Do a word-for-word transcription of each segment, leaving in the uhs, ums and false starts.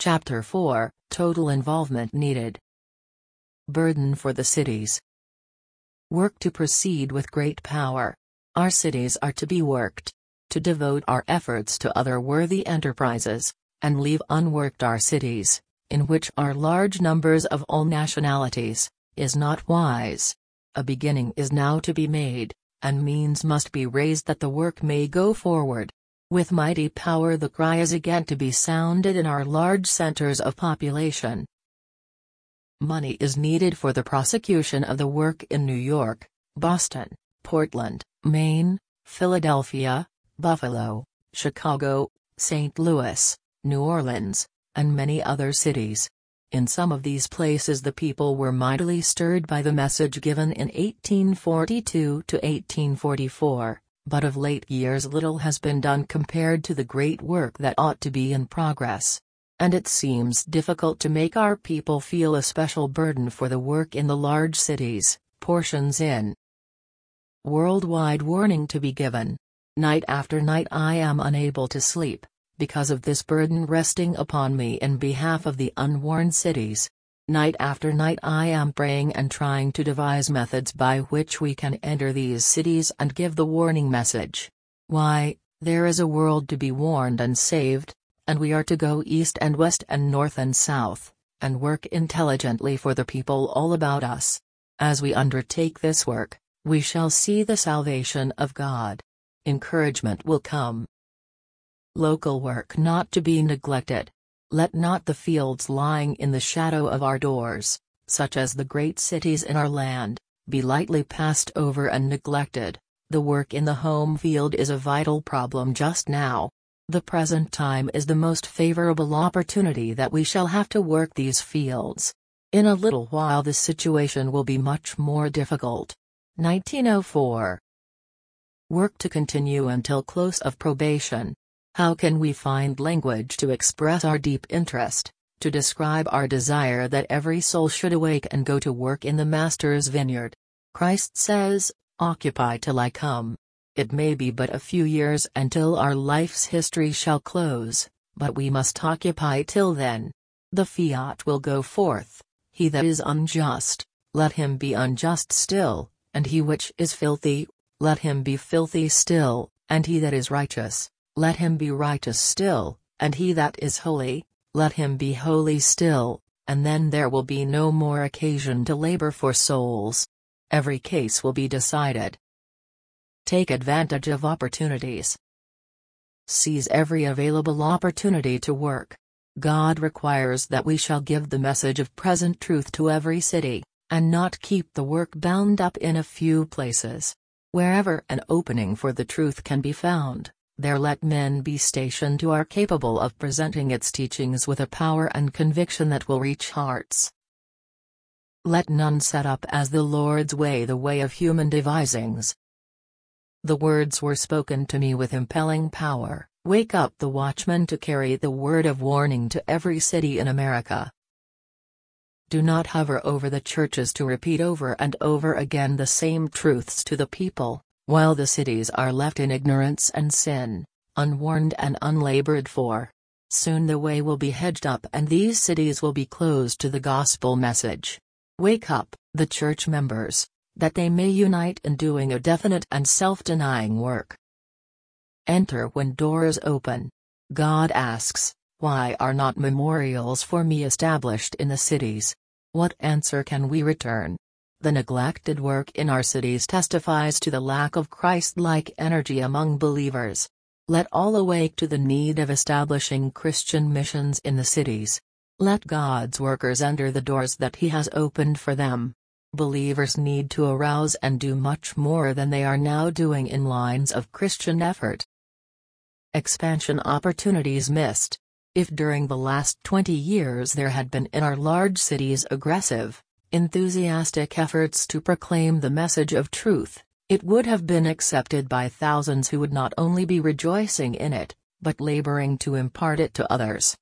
Chapter four, Total Involvement Needed. Burden for the cities. Work to proceed with great power. Our cities are to be worked. To devote our efforts to other worthy enterprises, and leave unworked our cities, in which are large numbers of all nationalities, is not wise. A beginning is now to be made, and means must be raised that the work may go forward. With mighty power the cry is again to be sounded in our large centers of population. Money is needed for the prosecution of the work in New York, Boston, Portland, Maine, Philadelphia, Buffalo, Chicago, Saint Louis, New Orleans, and many other cities. In some of these places the people were mightily stirred by the message given in eighteen forty-two to eighteen forty-four. But of late years little has been done compared to the great work that ought to be in progress. And it seems difficult to make our people feel a special burden for the work in the large cities. Portions in Worldwide warning to be given. Night after night I am unable to sleep, because of this burden resting upon me in behalf of the unwarned cities. Night after night I am praying and trying to devise methods by which we can enter these cities and give the warning message. Why, there is a world to be warned and saved, and we are to go east and west and north and south, and work intelligently for the people all about us. As we undertake this work, we shall see the salvation of God. Encouragement will come. Local work not to be neglected. Let not the fields lying in the shadow of our doors, such as the great cities in our land, be lightly passed over and neglected. The work in the home field is a vital problem just now. The present time is the most favorable opportunity that we shall have to work these fields. In a little while the situation will be much more difficult. nineteen oh four. Work to continue until close of probation. How can we find language to express our deep interest, to describe our desire that every soul should awake and go to work in the Master's vineyard? Christ says, "Occupy till I come." It may be but a few years until our life's history shall close, but we must occupy till then. The fiat will go forth, "He that is unjust, let him be unjust still, and he which is filthy, let him be filthy still, and he that is righteous, let him be righteous still, and he that is holy, let him be holy still," and then there will be no more occasion to labor for souls. Every case will be decided. Take advantage of opportunities. Seize every available opportunity to work. God requires that we shall give the message of present truth to every city, and not keep the work bound up in a few places. Wherever an opening for the truth can be found, there let men be stationed who are capable of presenting its teachings with a power and conviction that will reach hearts. Let none set up as the Lord's way the way of human devisings. The words were spoken to me with impelling power, "Wake up the watchman to carry the word of warning to every city in America." Do not hover over the churches to repeat over and over again the same truths to the people, while the cities are left in ignorance and sin, unwarned and unlabored for. Soon the way will be hedged up and these cities will be closed to the gospel message. Wake up, the church members, that they may unite in doing a definite and self-denying work. Enter when doors open. God asks, "Why are not memorials for me established in the cities?" What answer can we return? The neglected work in our cities testifies to the lack of Christ-like energy among believers. Let all awake to the need of establishing Christian missions in the cities. Let God's workers enter the doors that He has opened for them. Believers need to arouse and do much more than they are now doing in lines of Christian effort. Expansion opportunities missed. If during the last twenty years there had been in our large cities aggressive, enthusiastic efforts to proclaim the message of truth, it would have been accepted by thousands who would not only be rejoicing in it, but laboring to impart it to others.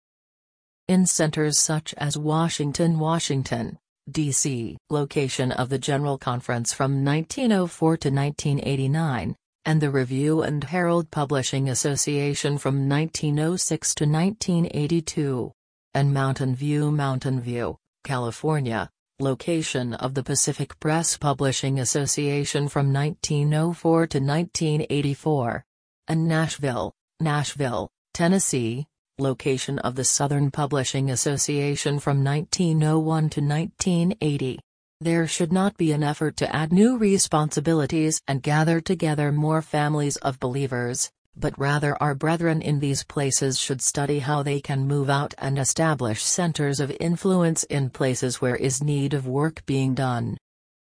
In centers such as Washington, Washington, D C, location of the General Conference from nineteen oh four to nineteen eighty-nine, and the Review and Herald Publishing Association from nineteen oh six to nineteen eighty-two. and Mountain View. Mountain View, California, location of the Pacific Press Publishing Association from nineteen oh four to nineteen eighty-four. And Nashville, Nashville, Tennessee, location of the Southern Publishing Association from nineteen oh one to nineteen eighty. There should not be an effort to add new responsibilities and gather together more families of believers, but rather our brethren in these places should study how they can move out and establish centers of influence in places where is need of work being done.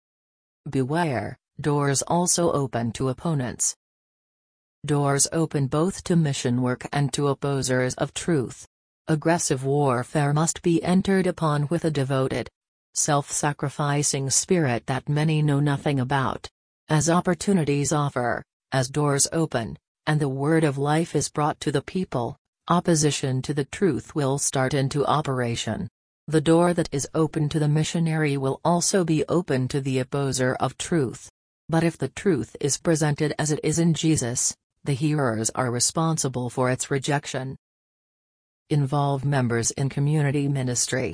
Beware, doors also open to opponents. Doors open both to mission work and to opposers of truth. Aggressive warfare must be entered upon with a devoted, self-sacrificing spirit that many know nothing about. As opportunities offer, as doors open, and the word of life is brought to the people, opposition to the truth will start into operation. The door that is open to the missionary will also be open to the opposer of truth. But if the truth is presented as it is in Jesus, the hearers are responsible for its rejection. Involve members in community ministry.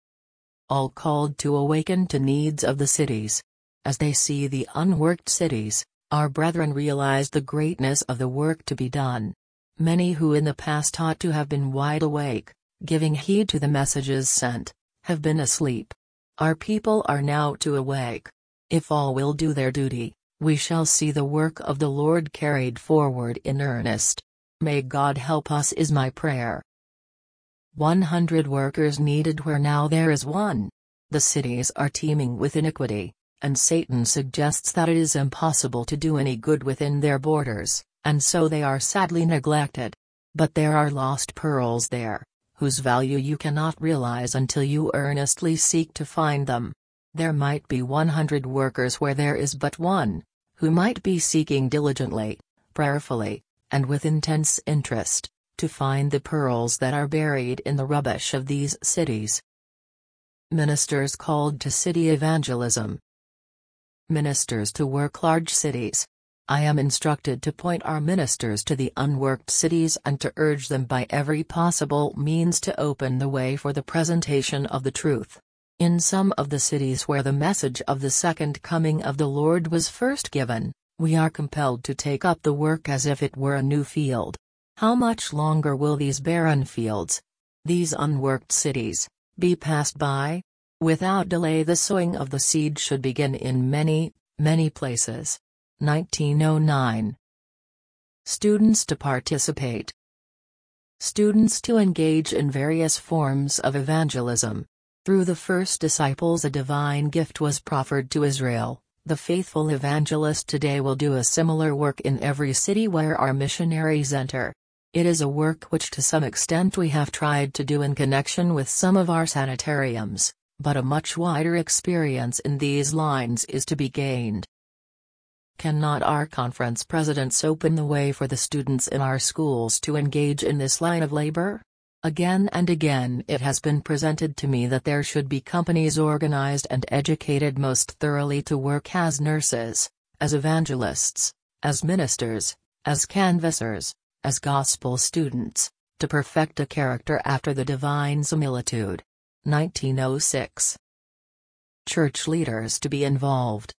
All called to awaken to needs of the cities. As they see the unworked cities, our brethren realize the greatness of the work to be done. Many who in the past ought to have been wide awake, giving heed to the messages sent, have been asleep. Our people are now to awake. If all will do their duty, we shall see the work of the Lord carried forward in earnest. May God help us is my prayer. one hundred workers needed where now there is one. The cities are teeming with iniquity, and Satan suggests that it is impossible to do any good within their borders, and so they are sadly neglected. But there are lost pearls there, whose value you cannot realize until you earnestly seek to find them. There might be one hundred workers where there is but one, who might be seeking diligently, prayerfully, and with intense interest, to find the pearls that are buried in the rubbish of these cities. Ministers called to city evangelism. Ministers to work large cities. I am instructed to point our ministers to the unworked cities and to urge them by every possible means to open the way for the presentation of the truth. In some of the cities where the message of the second coming of the Lord was first given, we are compelled to take up the work as if it were a new field. How much longer will these barren fields, these unworked cities, be passed by? Without delay the sowing of the seed should begin in many, many places. nineteen oh nine. Students to participate. Students to engage in various forms of evangelism. Through the first disciples a divine gift was proffered to Israel. The faithful evangelist today will do a similar work in every city where our missionaries enter. It is a work which to some extent we have tried to do in connection with some of our sanitariums, but a much wider experience in these lines is to be gained. Cannot our conference presidents open the way for the students in our schools to engage in this line of labor? Again and again it has been presented to me that there should be companies organized and educated most thoroughly to work as nurses, as evangelists, as ministers, as canvassers, as gospel students, to perfect a character after the divine similitude. nineteen oh six. Church leaders to be involved.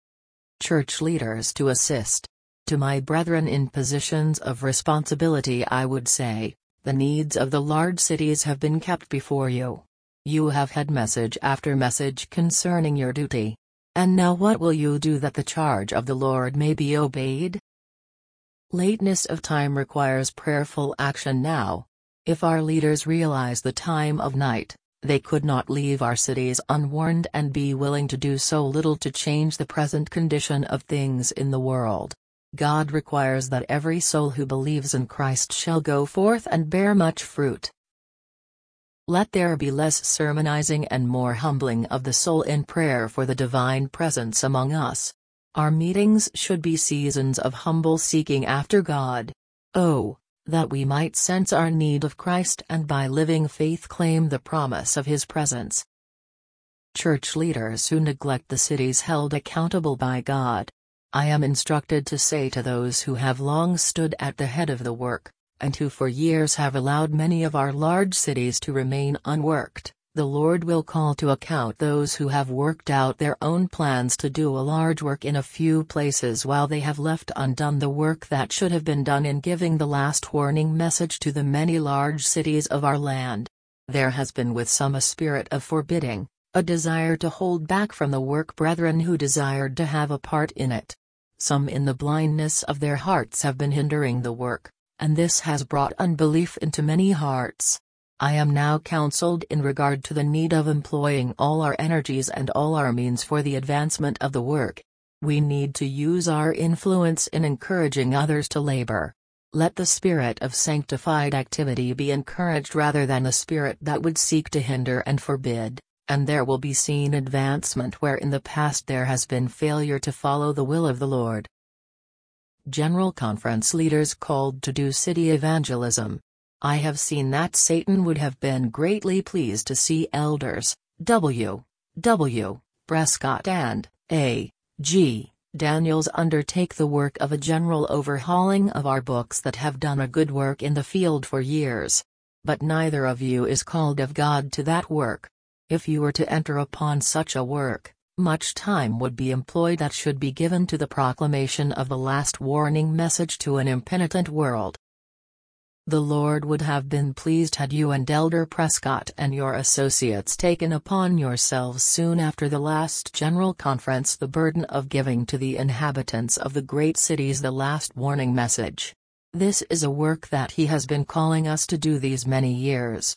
Church leaders to assist. To my brethren in positions of responsibility I would say, the needs of the large cities have been kept before you. You have had message after message concerning your duty. And now what will you do that the charge of the Lord may be obeyed? Lateness of time requires prayerful action now. If our leaders realize the time of night, they could not leave our cities unwarned and be willing to do so little to change the present condition of things in the world. God requires that every soul who believes in Christ shall go forth and bear much fruit. Let there be less sermonizing and more humbling of the soul in prayer for the divine presence among us. Our meetings should be seasons of humble seeking after God. Oh, that we might sense our need of Christ and by living faith claim the promise of His presence. Church leaders who neglect the cities held accountable by God. I am instructed to say to those who have long stood at the head of the work, and who for years have allowed many of our large cities to remain unworked, the Lord will call to account those who have worked out their own plans to do a large work in a few places while they have left undone the work that should have been done in giving the last warning message to the many large cities of our land. There has been with some a spirit of forbidding, a desire to hold back from the work brethren who desired to have a part in it. Some in the blindness of their hearts have been hindering the work, and this has brought unbelief into many hearts. I am now counseled in regard to the need of employing all our energies and all our means for the advancement of the work. We need to use our influence in encouraging others to labor. Let the spirit of sanctified activity be encouraged rather than the spirit that would seek to hinder and forbid, and there will be seen advancement where in the past there has been failure to follow the will of the Lord. General Conference leaders called to do city evangelism. I have seen that Satan would have been greatly pleased to see elders, W. W. Prescott and A. G. Daniels undertake the work of a general overhauling of our books that have done a good work in the field for years. But neither of you is called of God to that work. If you were to enter upon such a work, much time would be employed that should be given to the proclamation of the last warning message to an impenitent world. The Lord would have been pleased had you and Elder Prescott and your associates taken upon yourselves soon after the last General Conference the burden of giving to the inhabitants of the great cities the last warning message. This is a work that He has been calling us to do these many years.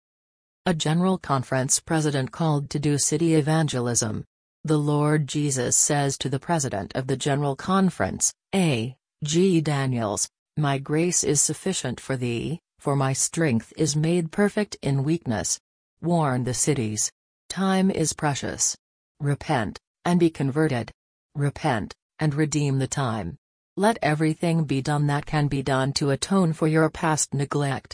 A General Conference president called to do city evangelism. The Lord Jesus says to the President of the General Conference, A. G. Daniels, "My grace is sufficient for thee, for my strength is made perfect in weakness." Warn the cities. Time is precious. Repent, and be converted. Repent, and redeem the time. Let everything be done that can be done to atone for your past neglect.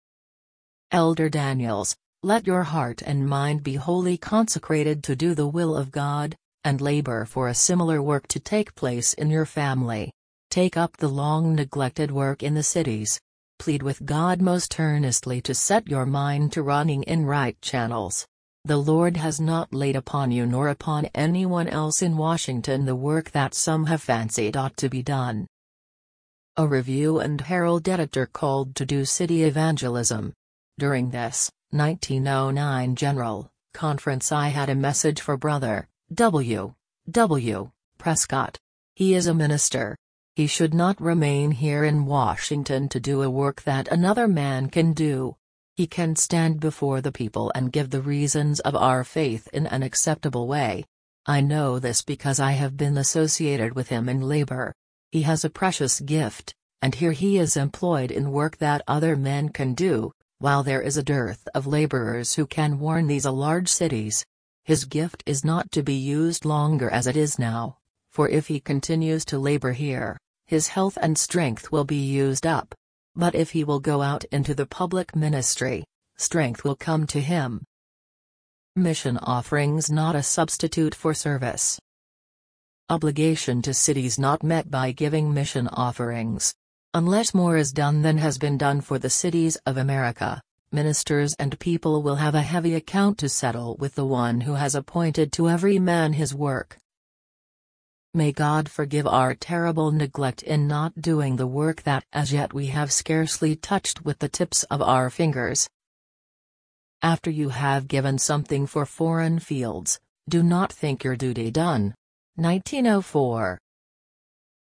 Elder Daniels, let your heart and mind be wholly consecrated to do the will of God, and labor for a similar work to take place in your family. Take up the long-neglected work in the cities. Plead with God most earnestly to set your mind to running in right channels. The Lord has not laid upon you nor upon anyone else in Washington the work that some have fancied ought to be done. A Review and Herald editor called to do city evangelism. During this, nineteen oh nine General Conference I had a message for Brother W. W. Prescott. He is a minister. He should not remain here in Washington to do a work that another man can do. He can stand before the people and give the reasons of our faith in an acceptable way. I know this because I have been associated with him in labor. He has a precious gift, and here he is employed in work that other men can do, while there is a dearth of laborers who can warn these large cities. His gift is not to be used longer as it is now. For if he continues to labor here, his health and strength will be used up. But if he will go out into the public ministry, strength will come to him. Mission offerings not a substitute for service. Obligation to cities not met by giving mission offerings. Unless more is done than has been done for the cities of America, ministers and people will have a heavy account to settle with the one who has appointed to every man his work. May God forgive our terrible neglect in not doing the work that as yet we have scarcely touched with the tips of our fingers. After you have given something for foreign fields, do not think your duty done. nineteen oh four